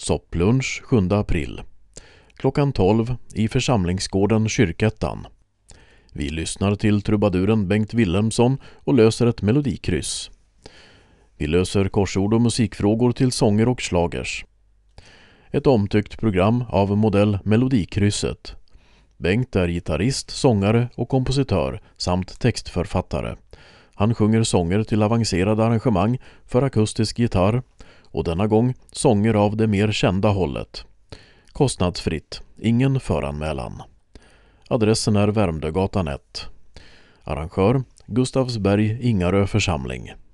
Sopplunch 7 april. Klockan 12 i församlingsgården Kyrkettan. Vi lyssnar till trubaduren Bengt Wilhelmsson och löser ett melodikryss. Vi löser korsord och musikfrågor till sånger och slagers. Ett omtyckt program av modell Melodikrysset. Bengt är gitarrist, sångare och kompositör samt textförfattare. Han sjunger sånger till avancerade arrangemang för akustisk gitarr och denna gång sånger av det mer kända hållet. Kostnadsfritt, ingen föranmälan. Adressen är Värmdögatan 1. Arrangör Gustavsberg Ingarö församling.